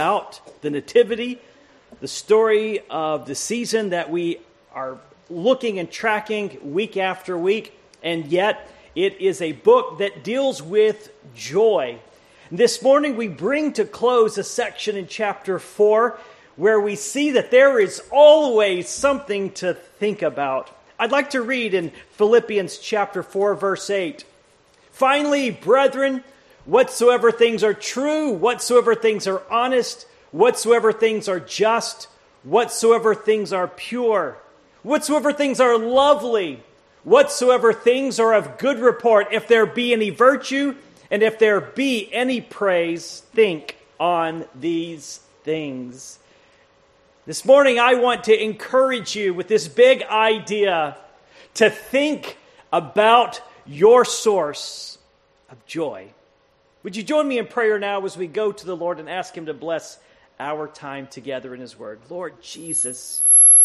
About the Nativity, the story of the season that we are looking and tracking week after week, and yet it is a book that deals with joy. This morning we bring to close a section in chapter 4 where we see that there is always something to think about. I'd like to read in Philippians chapter 4 verse 8. Finally, brethren, whatsoever things are true, whatsoever things are honest, whatsoever things are just, whatsoever things are pure, whatsoever things are lovely, whatsoever things are of good report, if there be any virtue, and if there be any praise, think on these things. This morning I want to encourage you with this big idea to think about your source of joy. Would you join me in prayer now as we go to the Lord and ask Him to bless our time together in His Word? Lord Jesus,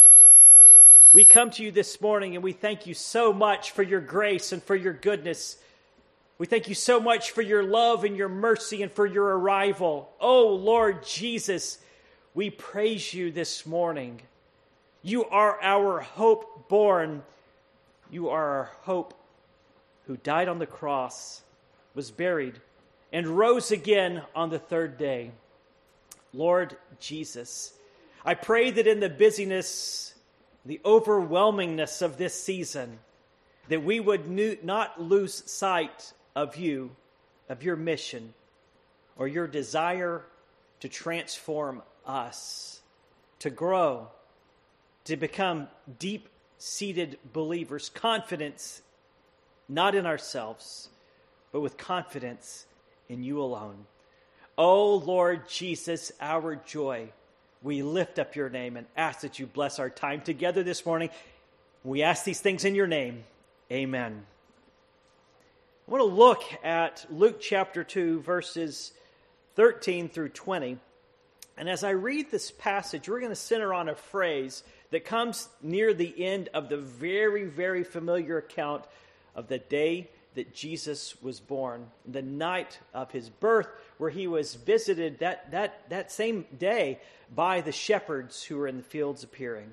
we come to you this morning and we thank you so much for your grace and for your goodness. We thank you so much for your love and your mercy and for your arrival. Oh, Lord Jesus, we praise you this morning. You are our hope born. You are our hope who died on the cross, was buried, and rose again on the third day. Lord Jesus, I pray that in the busyness, the overwhelmingness of this season, that we would not lose sight of you, of your mission, or your desire to transform us, to grow, to become deep-seated believers, confidence not in ourselves, but with confidence in you alone. Oh, Lord Jesus, our joy, we lift up your name and ask that you bless our time together this morning. We ask these things in your name. Amen. I want to look at Luke chapter 2, verses 13 through 20. And as I read this passage, we're going to center on a phrase that comes near the end of the very, very familiar account of the day that Jesus was born, the night of his birth, where he was visited that same day by the shepherds who were in the fields appearing.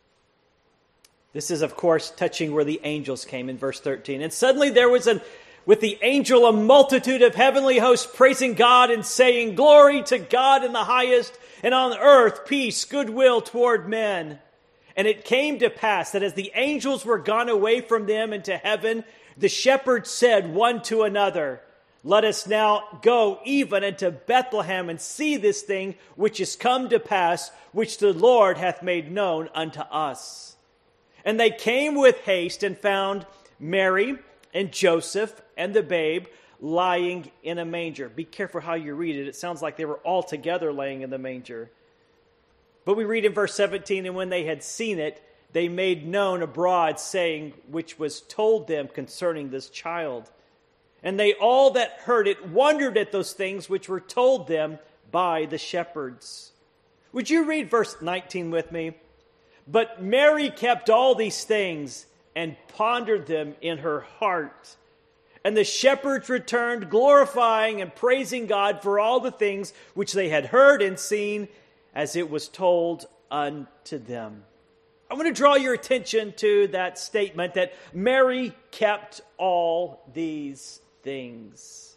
This is, of course, touching where the angels came in verse 13. And suddenly there was with the angel a multitude of heavenly hosts praising God and saying, "Glory to God in the highest, and on earth peace, goodwill toward men." And it came to pass that as the angels were gone away from them into heaven, the shepherds said one to another, "Let us now go even unto Bethlehem and see this thing which is come to pass, which the Lord hath made known unto us." And they came with haste and found Mary and Joseph and the babe lying in a manger. Be careful how you read it. It sounds like they were all together laying in the manger. But we read in verse 17, "And when they had seen it, they made known abroad, saying, which was told them concerning this child. And they all that heard it wondered at those things which were told them by the shepherds." Would you read verse 19 with me? "But Mary kept all these things and pondered them in her heart. And the shepherds returned, glorifying and praising God for all the things which they had heard and seen, as it was told unto them." I want to draw your attention to that statement that Mary kept all these things.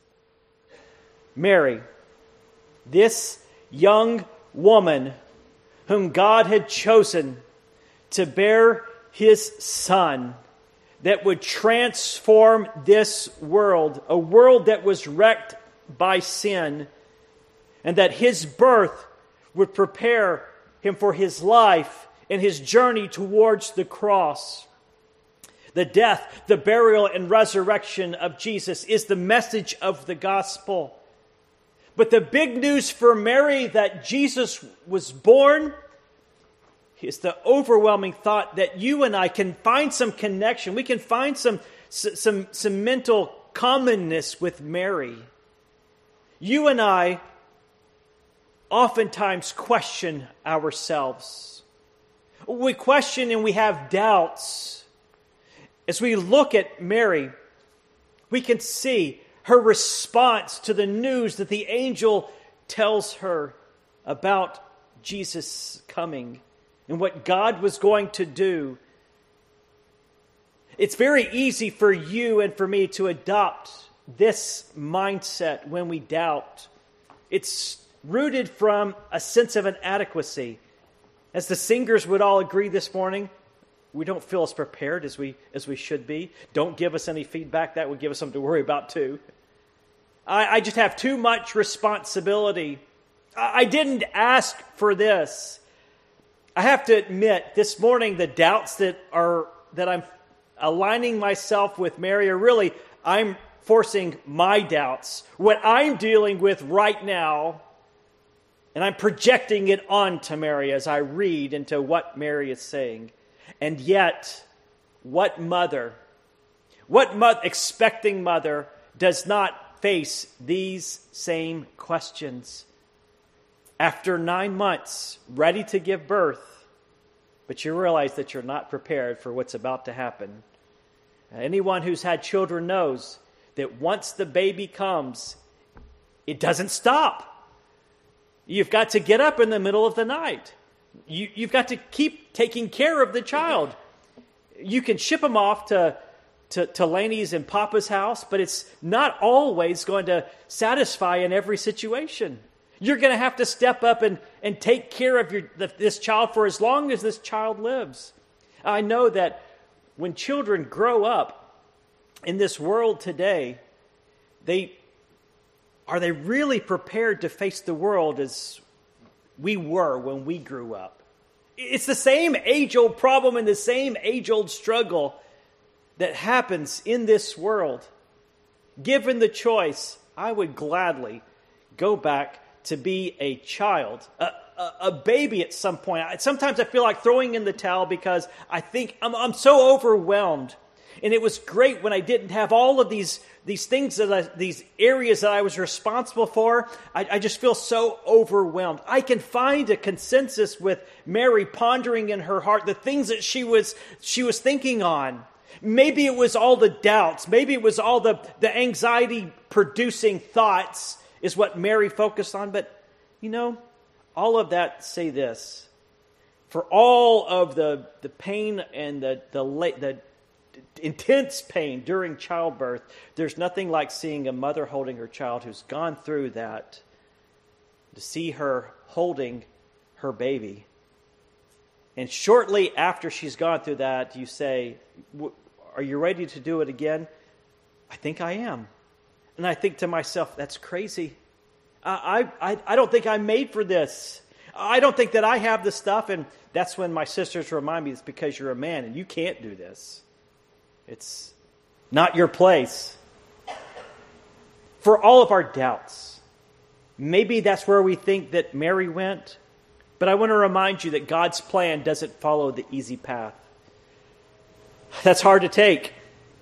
Mary, this young woman whom God had chosen to bear his son that would transform this world, a world that was wrecked by sin, and that his birth would prepare him for his life and his journey towards the cross. The death, the burial, and resurrection of Jesus is the message of the gospel. But the big news for Mary that Jesus was born is the overwhelming thought that you and I can find some connection. We can find some mental commonness with Mary. You and I oftentimes question ourselves. We question and we have doubts. As we look at Mary, we can see her response to the news that the angel tells her. about Jesus coming and what God was going to do, it's very easy for you and for me to adopt this mindset when we doubt. It's rooted from a sense of inadequacy. As the singers would all agree this morning, we don't feel as prepared as we should be. Don't give us any feedback. That would give us something to worry about too. I just have too much responsibility. I didn't ask for this. I have to admit, this morning, the doubts that I'm aligning myself with Mary are really, I'm forcing my doubts, what I'm dealing with right now, and I'm projecting it onto Mary as I read into what Mary is saying. And yet, what expecting mother does not face these same questions? After 9 months, ready to give birth, but you realize that you're not prepared for what's about to happen. Anyone who's had children knows that once the baby comes, it doesn't stop. You've got to get up in the middle of the night. You've got to keep taking care of the child. You can ship them off to Laney's and Papa's house, but it's not always going to satisfy in every situation. You're going to have to step up and take care of this child for as long as this child lives. I know that when children grow up in this world today, are they really prepared to face the world as we were when we grew up? It's the same age-old problem and the same age-old struggle that happens in this world. Given the choice, I would gladly go back to be a child, a baby at some point. Sometimes I feel like throwing in the towel because I think I'm so overwhelmed. And it was great when I didn't have all of these things, these areas that I was responsible for. I just feel so overwhelmed. I can find a consensus with Mary pondering in her heart the things that she was thinking on. Maybe it was all the doubts. Maybe it was all the anxiety-producing thoughts is what Mary focused on. But, all of that say this. For all of the pain and the intense pain during childbirth, there's nothing like seeing a mother holding her child who's gone through that, to see her holding her baby. And shortly after she's gone through that, you say, are you ready to do it again? I think I am. And I think to myself, that's crazy. I don't think I'm made for this. I don't think that I have the stuff. And that's when my sisters remind me, it's because you're a man and you can't do this. It's not your place. For all of our doubts, maybe that's where we think that Mary went. But I want to remind you that God's plan doesn't follow the easy path. That's hard to take.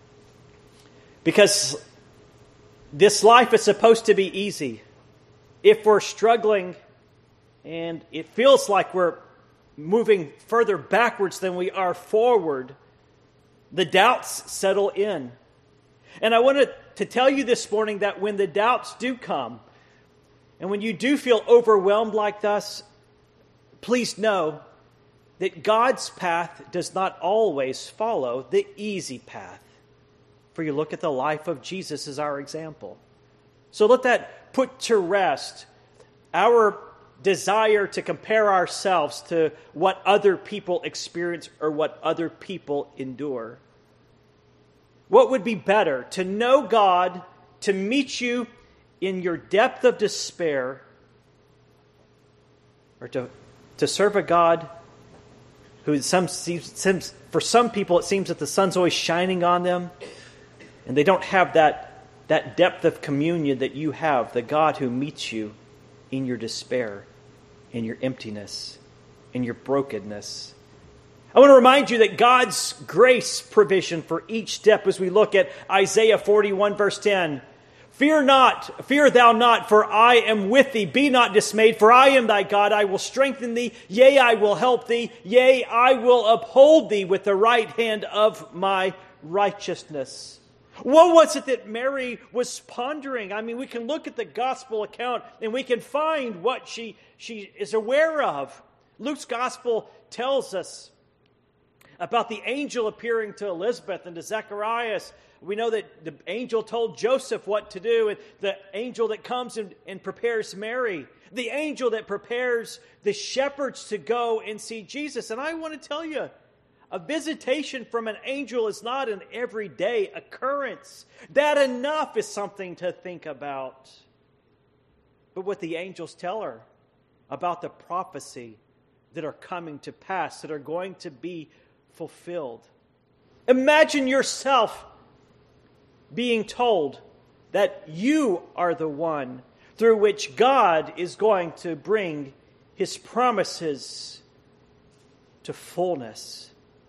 Because this life is supposed to be easy. If we're struggling and it feels like we're moving further backwards than we are forward, the doubts settle in. And I wanted to tell you this morning that when the doubts do come, and when you do feel overwhelmed like this, please know that God's path does not always follow the easy path. For you look at the life of Jesus as our example. So let that put to rest our desire to compare ourselves to what other people experience or what other people endure. What would be better? To know God, to meet you in your depth of despair, or to serve a God who for some people it seems that the sun's always shining on them and they don't have that depth of communion that you have, the God who meets you in your despair, in your emptiness, in your brokenness. I want to remind you that God's grace provision for each step as we look at Isaiah 41 verse 10. Fear thou not, for I am with thee. Be not dismayed, for I am thy God. I will strengthen thee. Yea, I will help thee. Yea, I will uphold thee with the right hand of my righteousness. What was it that Mary was pondering? I mean, we can look at the gospel account and we can find what she is aware of. Luke's gospel tells us about the angel appearing to Elizabeth and to Zacharias. We know that the angel told Joseph what to do, and the angel that comes and prepares Mary, the angel that prepares the shepherds to go and see Jesus. And I want to tell you, a visitation from an angel is not an everyday occurrence. That enough is something to think about. But what the angels tell her about the prophecy that are coming to pass, that are going to be fulfilled. Imagine yourself being told that you are the one through which God is going to bring His promises to fullness.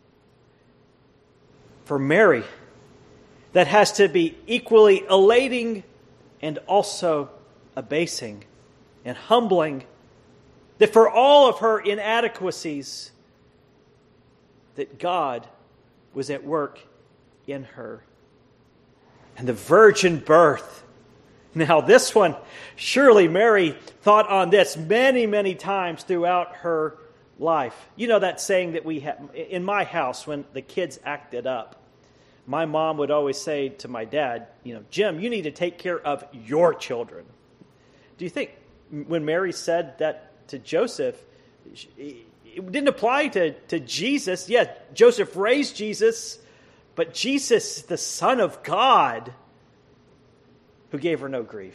For Mary, that has to be equally elating and also abasing and humbling. That for all of her inadequacies, that God was at work in her. And the virgin birth. Now this one, surely Mary thought on this many, many times throughout her life. You know that saying that we have in my house when the kids acted up. My mom would always say to my dad, Jim, you need to take care of your children. Do you think when Mary said that to Joseph, it didn't apply to Jesus? Yeah, Joseph raised Jesus, but Jesus, the Son of God, who gave her no grief.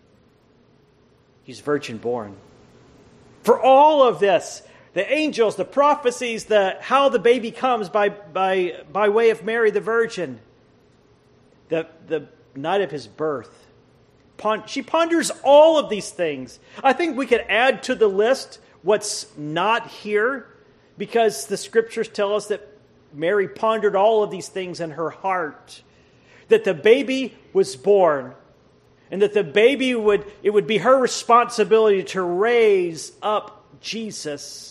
He's virgin born. For all of this, the angels, the prophecies, how the baby comes by way of Mary the Virgin, the night of his birth. She ponders all of these things. I think we could add to the list what's not here, because the Scriptures tell us that Mary pondered all of these things in her heart. That the baby was born, and that the baby it would be her responsibility to raise up Jesus.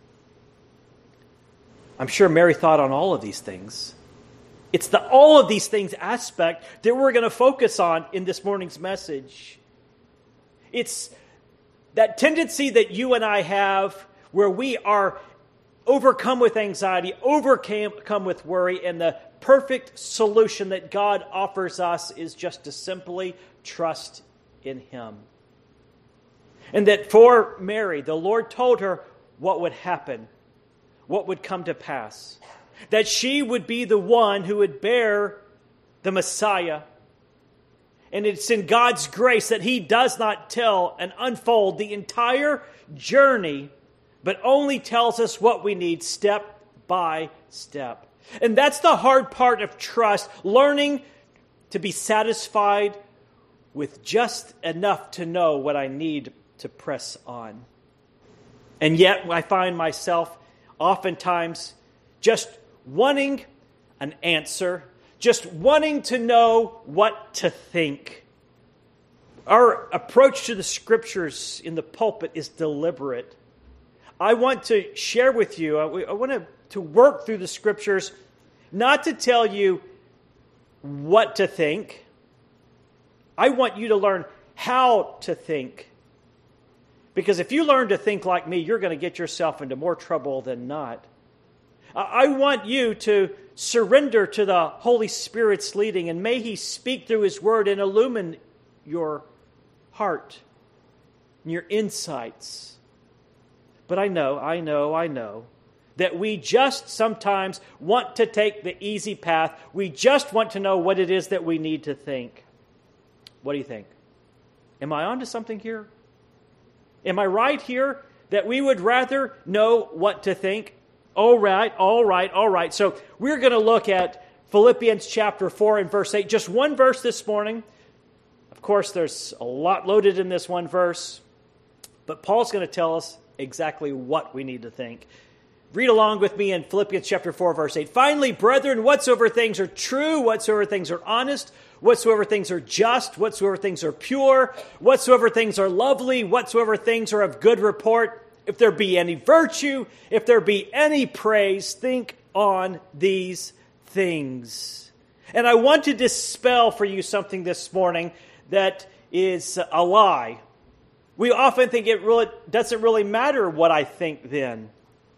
I'm sure Mary thought on all of these things. It's the all of these things aspect that we're going to focus on in this morning's message. It's that tendency that you and I have where we are overcome with anxiety, overcome with worry, and the perfect solution that God offers us is just to simply trust in Him. And that for Mary, the Lord told her what would happen, what would come to pass. That she would be the one who would bear the Messiah. And it's in God's grace that He does not tell and unfold the entire journey, but only tells us what we need step by step. And that's the hard part of trust, learning to be satisfied with just enough to know what I need to press on. And yet I find myself oftentimes just wanting an answer, just wanting to know what to think. Our approach to the Scriptures in the pulpit is deliberate. I want to share with you, I want to work through the Scriptures, not to tell you what to think. I want you to learn how to think. Because if you learn to think like me, you're going to get yourself into more trouble than not. I want you to surrender to the Holy Spirit's leading, and may He speak through His Word and illumine your heart and your insights. But I know that we just sometimes want to take the easy path. We just want to know what it is that we need to think. What do you think? Am I onto something here? Am I right here that we would rather know what to think? All right. So we're going to look at Philippians chapter 4 and verse 8. Just one verse this morning. Of course, there's a lot loaded in this one verse. But Paul's going to tell us exactly what we need to think. Read along with me in Philippians chapter 4, verse 8. Finally, brethren, whatsoever things are true, whatsoever things are honest, whatsoever things are just, whatsoever things are pure, whatsoever things are lovely, whatsoever things are of good report, if there be any virtue, if there be any praise, think on these things. And I want to dispel for you something this morning that is a lie. We often think it really doesn't really matter what I think then.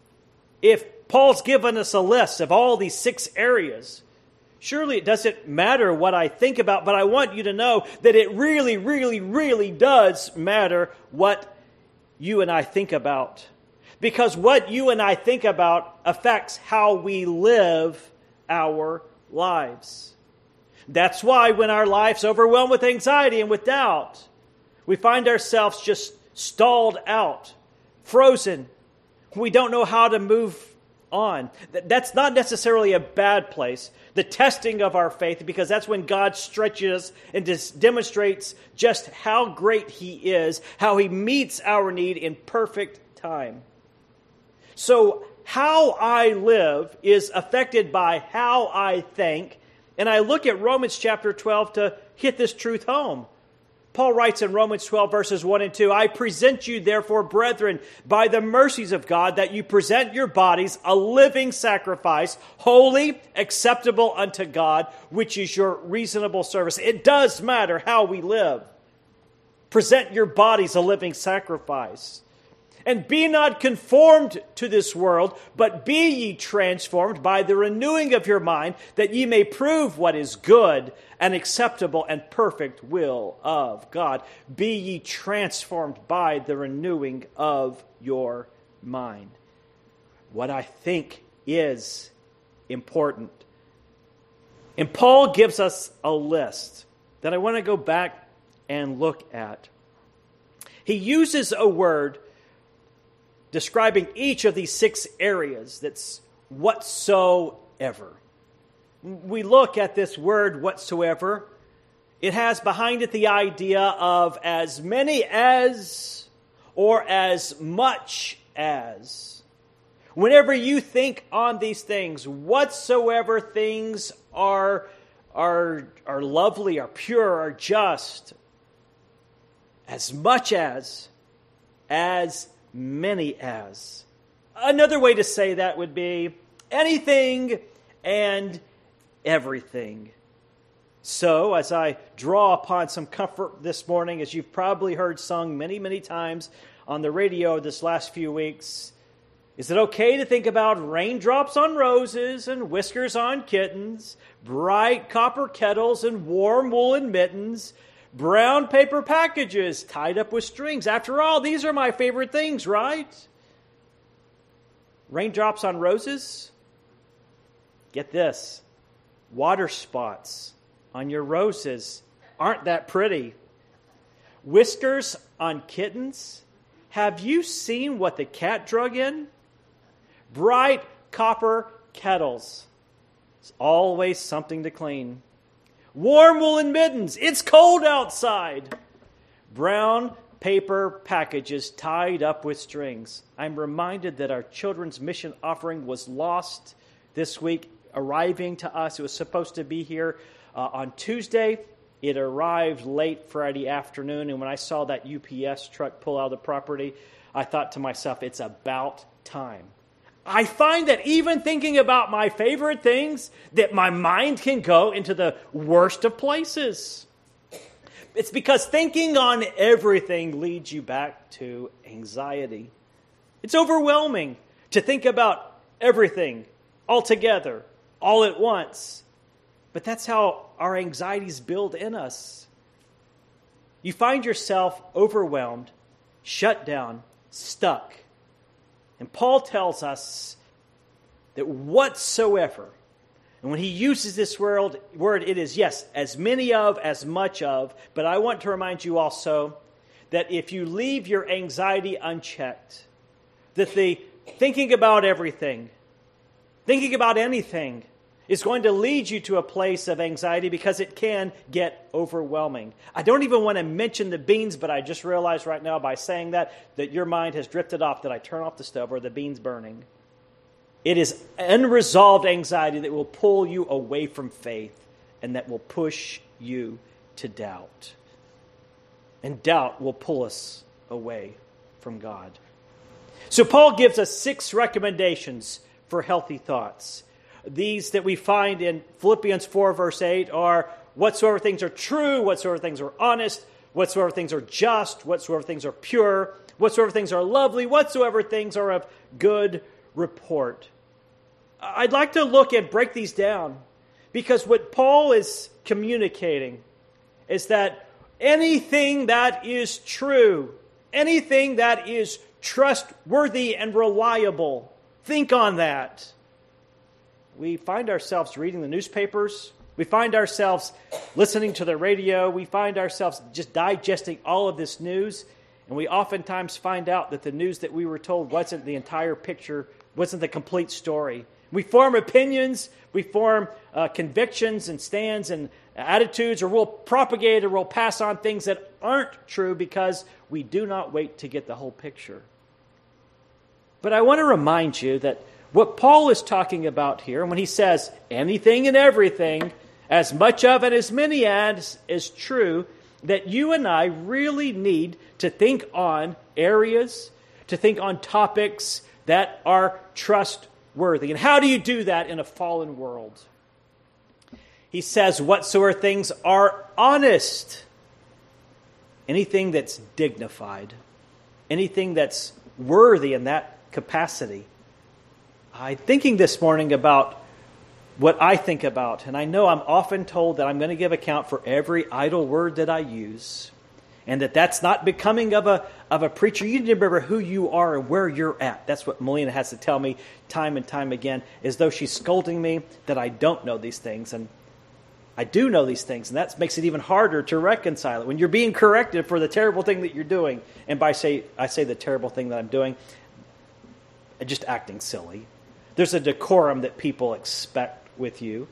If Paul's given us a list of all these 6 areas, surely it doesn't matter what I think about, but I want you to know that it really, really, really does matter what you and I think about. Because what you and I think about affects how we live our lives. That's why when our life's overwhelmed with anxiety and with doubt, we find ourselves just stalled out, frozen. We don't know how to move on. That's not necessarily a bad place. The testing of our faith, because that's when God stretches and demonstrates just how great He is, how He meets our need in perfect time. So how I live is affected by how I think, and I look at Romans chapter 12 to hit this truth home. Paul writes in Romans 12, verses 1 and 2, I present you, therefore, brethren, by the mercies of God, that you present your bodies a living sacrifice, holy, acceptable unto God, which is your reasonable service. It does matter how we live. Present your bodies a living sacrifice. And be not conformed to this world, but be ye transformed by the renewing of your mind, that ye may prove what is good and acceptable and perfect will of God. Be ye transformed by the renewing of your mind. What I think is important. And Paul gives us a list that I want to go back and look at. He uses a word describing each of these 6 areas. That's whatsoever. We look at this word whatsoever. It has behind it the idea of as many as or as much as. Whenever you think on these things, whatsoever things are lovely, are pure, are just, as much as many as. Another way to say that would be anything and everything. So, as I draw upon some comfort this morning, as you've probably heard sung many, many times on the radio this last few weeks, is it okay to think about raindrops on roses and whiskers on kittens, bright copper kettles and warm woolen mittens, brown paper packages tied up with strings? After all, these are my favorite things, right? Raindrops on roses? Get this. Water spots on your roses aren't that pretty. Whiskers on kittens? Have you seen what the cat drug in? Bright copper kettles. It's always something to clean. Warm woolen mittens. It's cold outside. Brown paper packages tied up with strings. I'm reminded that our children's mission offering was lost this week, arriving to us. It was supposed to be here on Tuesday. It arrived late Friday afternoon, and when I saw that UPS truck pull out of the property, I thought to myself, it's about time. I find that even thinking about my favorite things, that my mind can go into the worst of places. It's because thinking on everything leads you back to anxiety. It's overwhelming to think about everything all together, all at once. But that's how our anxieties build in us. You find yourself overwhelmed, shut down, stuck. And Paul tells us that whatsoever, and when he uses this word, it is, yes, as many of, as much of. But I want to remind you also that if you leave your anxiety unchecked, that the thinking about everything, thinking about anything, is going to lead you to a place of anxiety because it can get overwhelming. I don't even want to mention the beans, but I just realized right now by saying that your mind has drifted off, that I turn off the stove or the beans burning. It is unresolved anxiety that will pull you away from faith and that will push you to doubt. And doubt will pull us away from God. So Paul gives us 6 recommendations for healthy thoughts. these that we find in Philippians 4, verse 8 are whatsoever things are true, whatsoever things are honest, whatsoever things are just, whatsoever things are pure, whatsoever things are lovely, whatsoever things are of good report. I'd like to look and break these down, because what Paul is communicating is that anything that is true, anything that is trustworthy and reliable, think on that. We find ourselves reading the newspapers. We find ourselves listening to the radio. We find ourselves just digesting all of this news. And we oftentimes find out that the news that we were told wasn't the entire picture, wasn't the complete story. We form opinions, we form convictions and stands and attitudes, or we'll propagate or we'll pass on things that aren't true because we do not wait to get the whole picture. But I want to remind you that what Paul is talking about here, when he says anything and everything, as much of and as many as is true, that you and I really need to think on areas, to think on topics that are trustworthy. And how do you do that in a fallen world? He says, whatsoever things are honest, anything that's dignified, anything that's worthy in that capacity. I'm thinking this morning about what I think about, and I know I'm often told that I'm going to give account for every idle word that I use, and that's not becoming of a preacher. You need to remember who you are and where you're at. That's what Melina has to tell me time and time again, as though she's scolding me that I don't know these things, and I do know these things, and that makes it even harder to reconcile it. When you're being corrected for the terrible thing that you're doing, and I say the terrible thing that I'm doing, just acting silly. There's a decorum that people expect with you.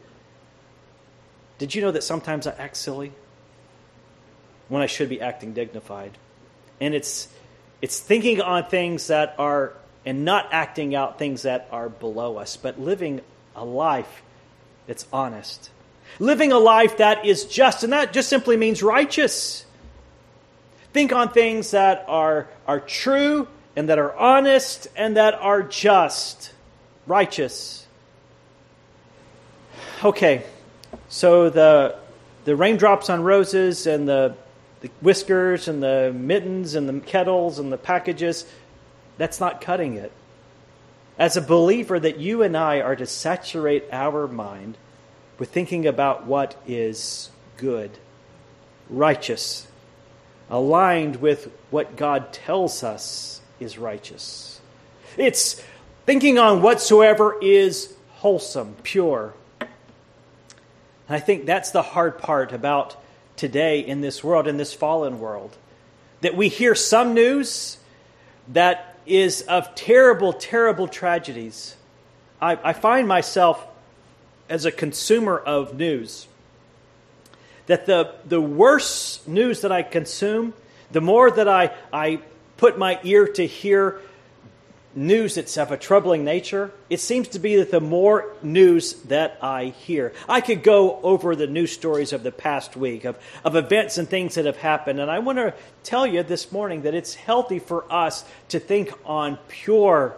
Did you know that sometimes I act silly when I should be acting dignified? And it's thinking on things that are, and not acting out things that are below us, but living a life that's honest. Living a life that is just, and that just simply means righteous. Think on things that are true and that are honest and that are just. Righteous. Okay, so the raindrops on roses and the whiskers and the mittens and the kettles and the packages, that's not cutting it. As a believer, that you and I are to saturate our mind with thinking about what is good, righteous, aligned with what God tells us is righteous. It's thinking on whatsoever is wholesome, pure. And I think that's the hard part about today in this world, in this fallen world. That we hear some news that is of terrible, terrible tragedies. I find myself as a consumer of news, that the worse news that I consume, the more that I put my ear to hear news that's of a troubling nature, it seems to be that the more news that I hear. I could go over the news stories of the past week, of events and things that have happened, and I want to tell you this morning that it's healthy for us to think on pure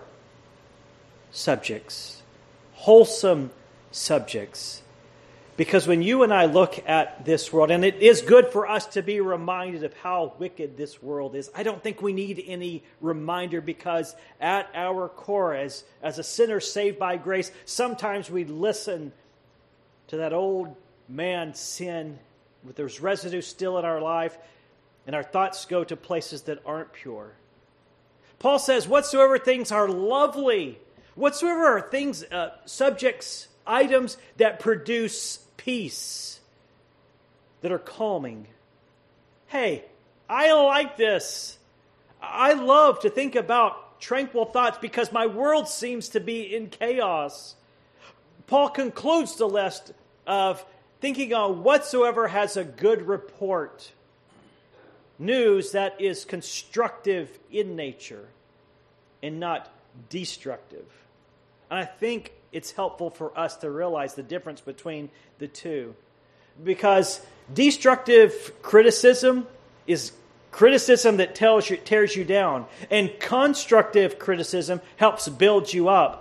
subjects, wholesome subjects. Because when you and I look at this world, and it is good for us to be reminded of how wicked this world is, I don't think we need any reminder, because at our core, as a sinner saved by grace, sometimes we listen to that old man sin, with there's residue still in our life, and our thoughts go to places that aren't pure. Paul says, whatsoever things are lovely, whatsoever are things, subjects, items that produce peace, that are calming. Hey, I like this. I love to think about tranquil thoughts because my world seems to be in chaos. Paul concludes the list of thinking on whatsoever has a good report. News that is constructive in nature and not destructive. And I think it's helpful for us to realize the difference between the two. Because destructive criticism is criticism that tears you down. And constructive criticism helps build you up.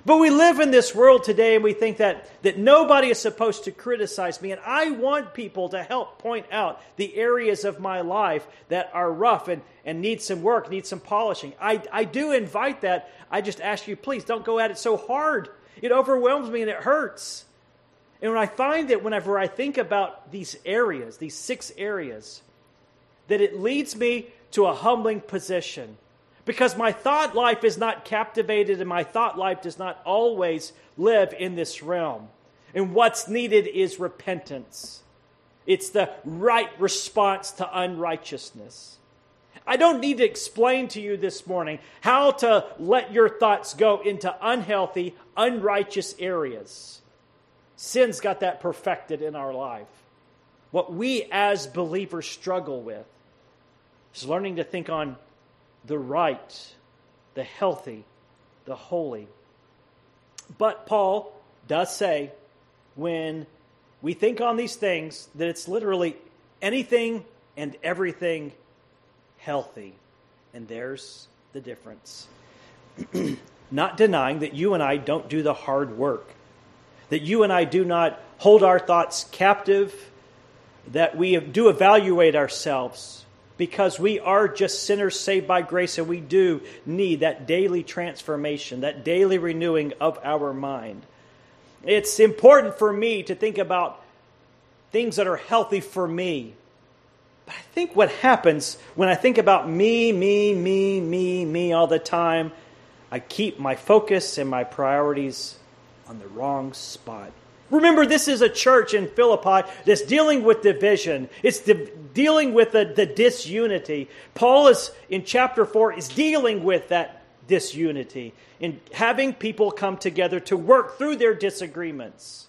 But we live in this world today and we think that nobody is supposed to criticize me. And I want people to help point out the areas of my life that are rough and need some work, need some polishing. I do invite that. I just ask you, please don't go at it so hard. It overwhelms me and it hurts. And when I find that whenever I think about these areas, these 6 areas, that it leads me to a humbling position. Because my thought life is not captivated and my thought life does not always live in this realm. And what's needed is repentance. It's the right response to unrighteousness. I don't need to explain to you this morning how to let your thoughts go into unhealthy, unrighteous areas. Sin's got that perfected in our life. What we as believers struggle with is learning to think on the right, the healthy, the holy. But Paul does say when we think on these things that it's literally anything and everything healthy. And there's the difference. Not denying that you and I don't do the hard work, that you and I do not hold our thoughts captive, that we do evaluate ourselves, because we are just sinners saved by grace, and we do need that daily transformation, that daily renewing of our mind. It's important for me to think about things that are healthy for me. But I think what happens when I think about me all the time, I keep my focus and my priorities on the wrong spot. Remember, this is a church in Philippi that's dealing with division. It's dealing with the disunity. Paul is, in chapter 4, is dealing with that disunity and having people come together to work through their disagreements.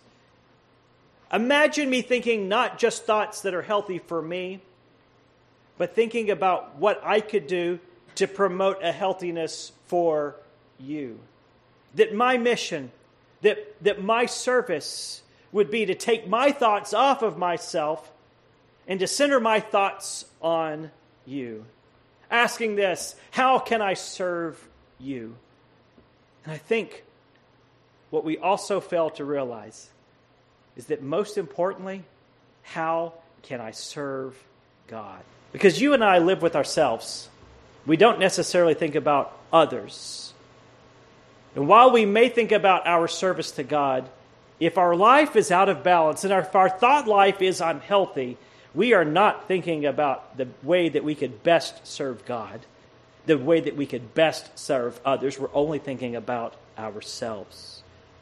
Imagine me thinking not just thoughts that are healthy for me, but thinking about what I could do to promote a healthiness for you. That my mission, that my service would be to take my thoughts off of myself and to center my thoughts on you. Asking this, how can I serve you? And I think what we also fail to realize is that most importantly, how can I serve God? Because you and I live with ourselves. We don't necessarily think about others. And while we may think about our service to God, if our life is out of balance and if our thought life is unhealthy, we are not thinking about the way that we could best serve God, the way that we could best serve others. We're only thinking about ourselves.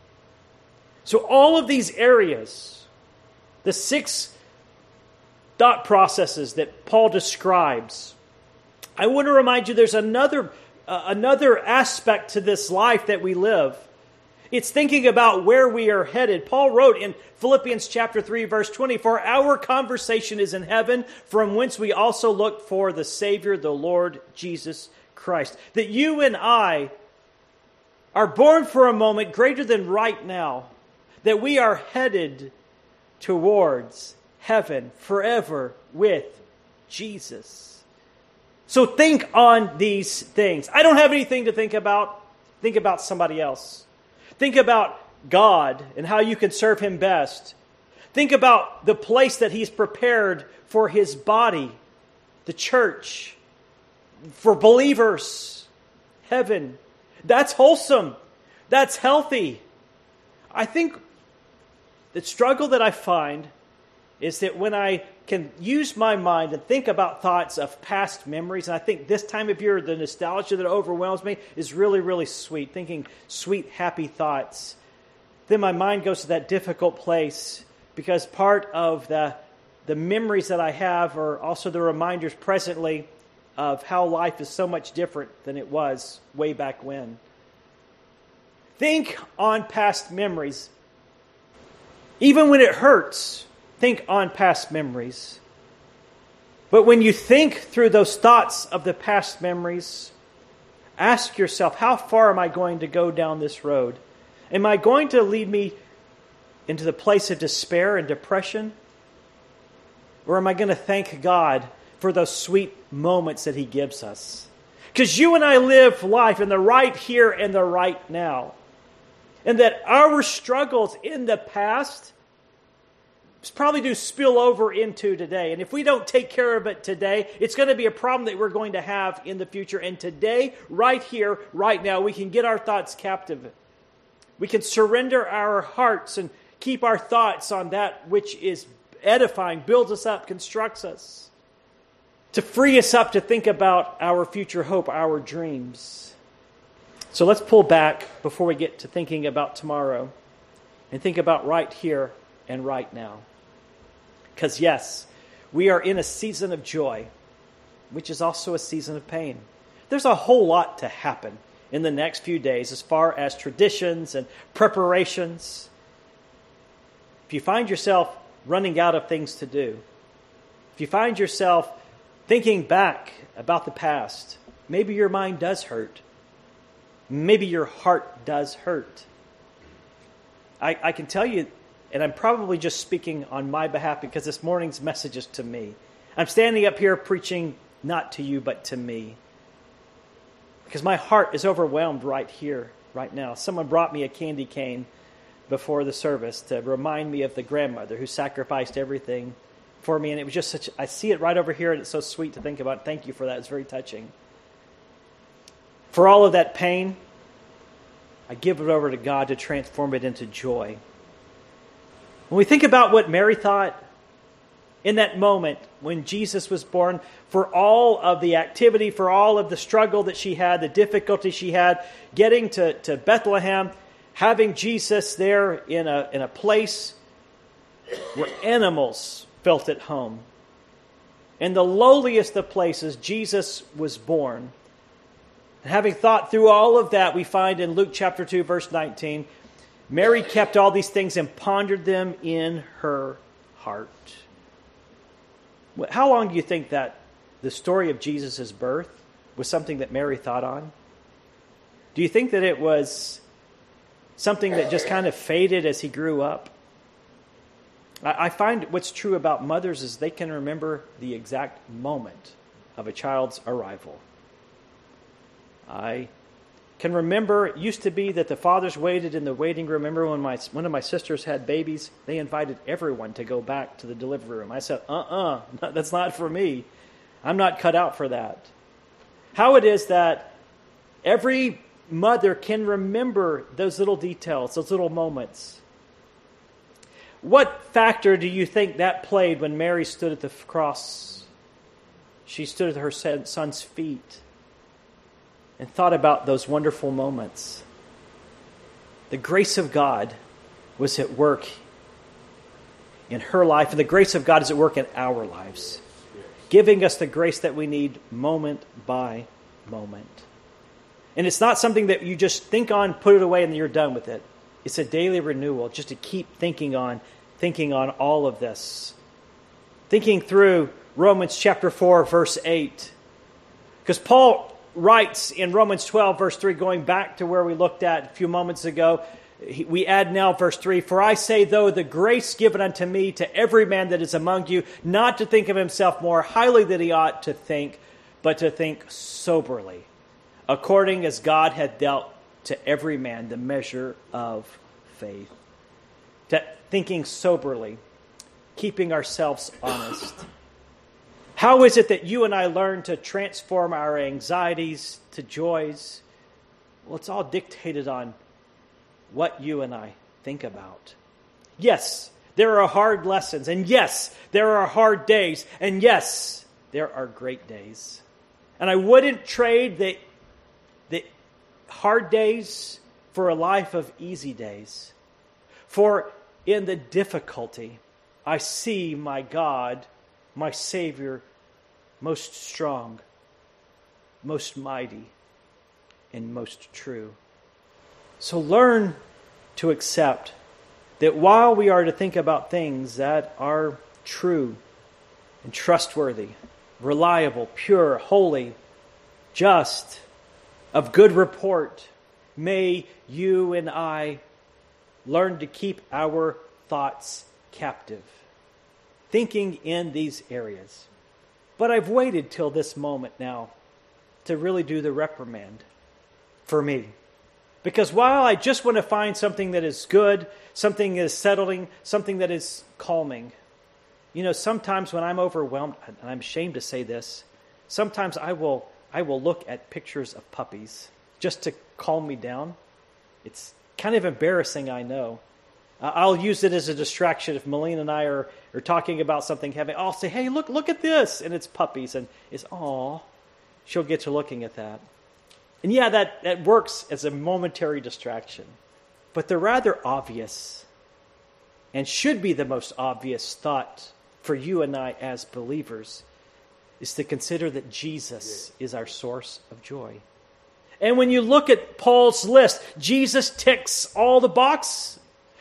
So all of these areas, the 6 thought processes that Paul describes, I want to remind you there's another aspect to this life that we live. It's thinking about where we are headed. Paul wrote in Philippians chapter 3, verse 20, "For our conversation is in heaven, from whence we also look for the Savior, the Lord Jesus Christ." That you and I are born for a moment greater than right now. That we are headed towards heaven forever with Jesus. So think on these things. I don't have anything to think about. Think about somebody else. Think about God and how you can serve Him best. Think about the place that He's prepared for His body, the church, for believers, heaven. That's wholesome. That's healthy. I think the struggle that I find is that when I can use my mind and think about thoughts of past memories, and I think this time of year, the nostalgia that overwhelms me is really, really sweet, thinking sweet, happy thoughts. Then my mind goes to that difficult place because part of the memories that I have are also the reminders presently of how life is so much different than it was way back when. Think on past memories. Even when it hurts, think on past memories. But when you think through those thoughts of the past memories, ask yourself, how far am I going to go down this road? Am I going to lead me into the place of despair and depression? Or am I going to thank God for those sweet moments that He gives us? Because you and I live life in the right here and the right now. And that our struggles in the past probably do spill over into today. And if we don't take care of it today, it's going to be a problem that we're going to have in the future. And today, right here, right now, we can get our thoughts captive. We can surrender our hearts and keep our thoughts on that which is edifying, builds us up, constructs us, to free us up to think about our future hope, our dreams. So let's pull back before we get to thinking about tomorrow and think about right here and right now. Because yes, we are in a season of joy, which is also a season of pain. There's a whole lot to happen in the next few days as far as traditions and preparations. If you find yourself running out of things to do, if you find yourself thinking back about the past, maybe your mind does hurt. Maybe your heart does hurt. I can tell you, and I'm probably just speaking on my behalf because this morning's message is to me. I'm standing up here preaching not to you, but to me. Because my heart is overwhelmed right here, right now. Someone brought me a candy cane before the service to remind me of the grandmother who sacrificed everything for me. And it was just such, I see it right over here and it's so sweet to think about. Thank you for that. It's very touching. For all of that pain, I give it over to God to transform it into joy. When we think about what Mary thought in that moment when Jesus was born, for all of the activity, for all of the struggle that she had, the difficulty she had, getting to Bethlehem, having Jesus there in a place where animals felt at home. In the lowliest of places, Jesus was born. And having thought through all of that, we find in Luke chapter 2, verse 19, Mary kept all these things and pondered them in her heart. How long do you think that the story of Jesus' birth was something that Mary thought on? Do you think that it was something that just kind of faded as he grew up? I find what's true about mothers is they can remember the exact moment of a child's arrival. I can remember, it used to be that the fathers waited in the waiting room. Remember when one of my sisters had babies, they invited everyone to go back to the delivery room. I said, that's not for me. I'm not cut out for that. How it is that every mother can remember those little details, those little moments. What factor do you think that played when Mary stood at the cross? She stood at her son's feet and thought about those wonderful moments. The grace of God was at work in her life, and the grace of God is at work in our lives, giving us the grace that we need moment by moment. And it's not something that you just think on, put it away, and you're done with it. It's a daily renewal, just to keep thinking on all of this. Thinking through Romans chapter 4, verse 8. Because Paul writes in Romans 12, verse 3, going back to where we looked at a few moments ago, we add now verse 3, "For I say, though the grace given unto me to every man that is among you, not to think of himself more highly than he ought to think, but to think soberly, according as God hath dealt to every man the measure of faith." Thinking soberly, keeping ourselves honest. How is it that you and I learn to transform our anxieties to joys? Well, it's all dictated on what you and I think about. Yes, there are hard lessons, and yes, there are hard days, and yes, there are great days. And I wouldn't trade the hard days for a life of easy days. For in the difficulty, I see my God, my Savior, most strong, most mighty, and most true. So learn to accept that while we are to think about things that are true and trustworthy, reliable, pure, holy, just, of good report, may you and I learn to keep our thoughts captive, thinking in these areas. But I've waited till this moment now to really do the reprimand for me. Because while I just want to find something that is good, something that is settling, something that is calming, sometimes when I'm overwhelmed, and I'm ashamed to say this, sometimes I will look at pictures of puppies just to calm me down. It's kind of embarrassing, I know. I'll use it as a distraction if Melina and I are talking about something heavy. I'll say, hey, look at this. And it's puppies. And it's, aw. She'll get to looking at that. And yeah, that works as a momentary distraction. But the rather obvious, and should be the most obvious thought for you and I as believers, is to consider that Jesus is our source of joy. And when you look at Paul's list, Jesus ticks all the boxes.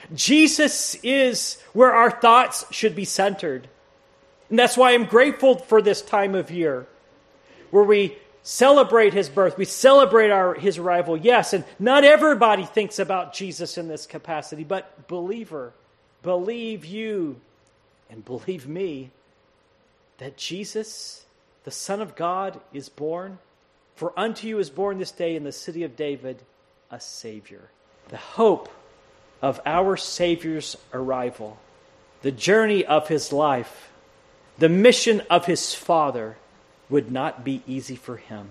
Jesus is where our thoughts should be centered. And that's why I'm grateful for this time of year where we celebrate his birth. We celebrate his arrival, yes. And not everybody thinks about Jesus in this capacity. But believer, believe you and believe me that Jesus, the Son of God, is born. For unto you is born this day in the city of David a Savior. The hope of our Savior's arrival, the journey of his life, the mission of his Father would not be easy for him,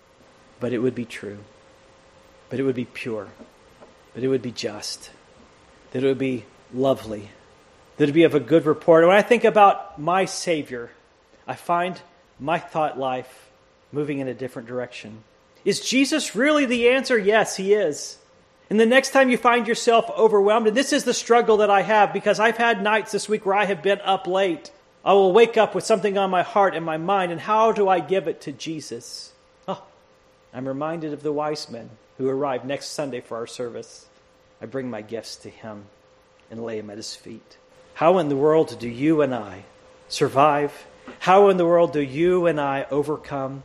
but it would be true, but it would be pure, but it would be just, that it would be lovely, that it would be of a good report. And when I think about my Savior, I find my thought life moving in a different direction. Is Jesus really the answer? Yes, he is. And the next time you find yourself overwhelmed, and this is the struggle that I have, because I've had nights this week where I have been up late. I will wake up with something on my heart and my mind, and how do I give it to Jesus? Oh, I'm reminded of the wise men who arrive next Sunday for our service. I bring my gifts to him and lay them at his feet. How in the world do you and I survive? How in the world do you and I overcome?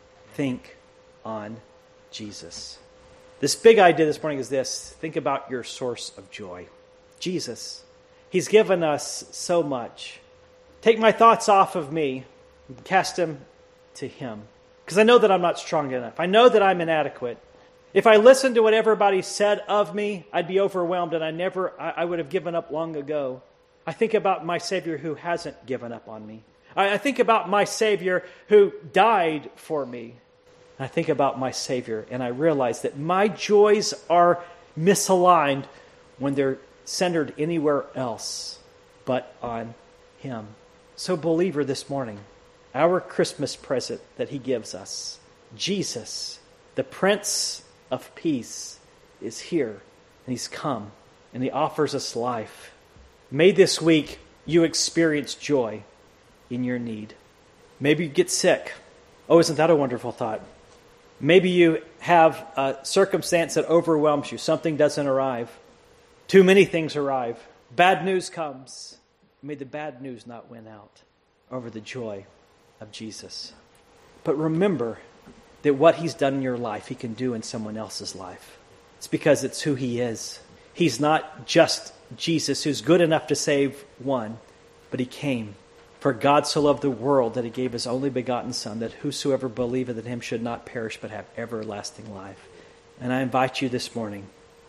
Think on Jesus. This big idea this morning is this. Think about your source of joy. Jesus. He's given us so much. Take my thoughts off of me and cast them to him. Because I know that I'm not strong enough. I know that I'm inadequate. If I listened to what everybody said of me, I'd be overwhelmed, and I would have given up long ago. I think about my Savior who hasn't given up on me. I think about my Savior who died for me. I think about my Savior, and I realize that my joys are misaligned when they're centered anywhere else but on him. So, believer, this morning, our Christmas present that he gives us, Jesus, the Prince of Peace, is here, and he's come, and he offers us life. May this week you experience joy in your need. Maybe you get sick. Oh, isn't that a wonderful thought? Maybe you have a circumstance that overwhelms you. Something doesn't arrive. Too many things arrive. Bad news comes. May the bad news not win out over the joy of Jesus. But remember that what he's done in your life, he can do in someone else's life. It's because it's who he is. He's not just Jesus who's good enough to save one, but he came. For God so loved the world that he gave his only begotten Son, that whosoever believeth in him should not perish but have everlasting life. And I invite you this morning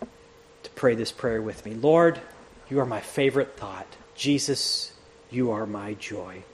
to pray this prayer with me. Lord, you are my favorite thought. Jesus, you are my joy.